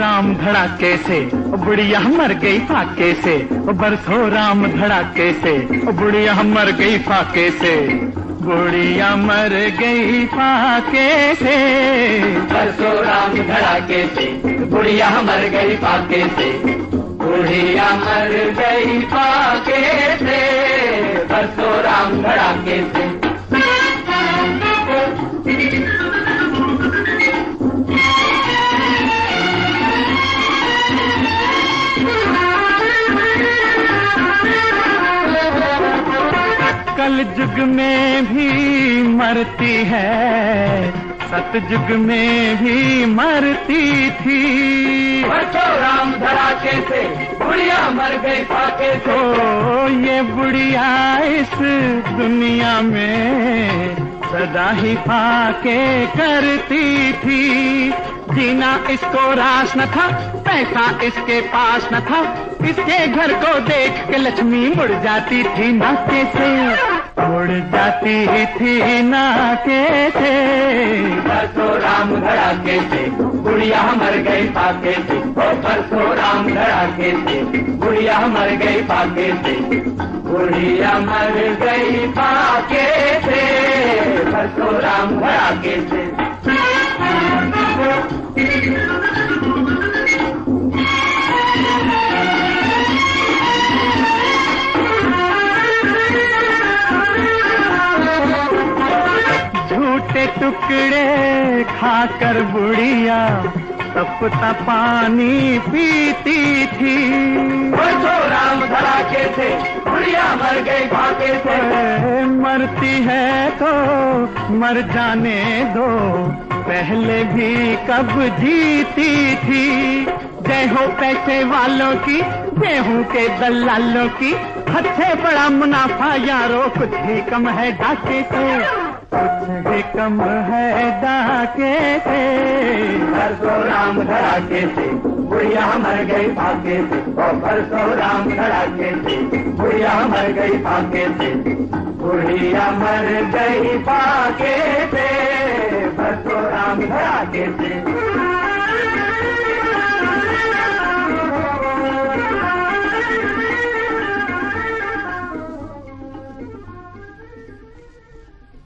राम धड़ाके से, बुढ़िया मर गई फाके से। बरसों राम धड़ाके से, बुढ़िया मर गई फाके से। बुढ़िया मर गई फाके से, बरसों राम धड़ाके से, बुढ़िया मर गई फाके से। बुढ़िया मर गई फाके से, बरसों राम धड़ाके से। कल युग में भी मरती है, सतयुग में भी मरती थी। बरसों राम धड़ाके से, बुढ़िया मर गई फाके से। ओ ये बुढ़िया इस दुनिया में सदा ही फाके करती थी। जीना इसको रास न था, पैसा इसके पास न था। इसके घर को देख के लक्ष्मी मुड़ जाती थी नाके से, मुड़ जाती थी नाके से। बरसों राम धड़ाके से, बुढ़िया मर गई फाके से। बरसों राम धड़ाके से, बुढ़िया मर गई फाके से। बुढ़िया मर गई फाके से, बरसों राम धड़ाके से। झूठे टुकड़े खाकर बुढ़िया तपता पानी पीती थी। बरसों राम धड़ाके से, बुढ़िया मर गई फाके से। मरती है तो मर जाने दो, पहले भी कब जीती थी। जय हो पैसे वालों की, गेहूं के दलालों की। हद से बड़ा मुनाफा यारो, कुछ ही कम है डाके से, कुछ भी कम है डाके से। बरसों राम धड़ाके से, बुढ़िया मर गई फाके से। बरसों राम धड़ाके से, बुढ़िया मर गई फाके से। बुढ़िया मर गई फाके से, बरसों राम धड़ाके से।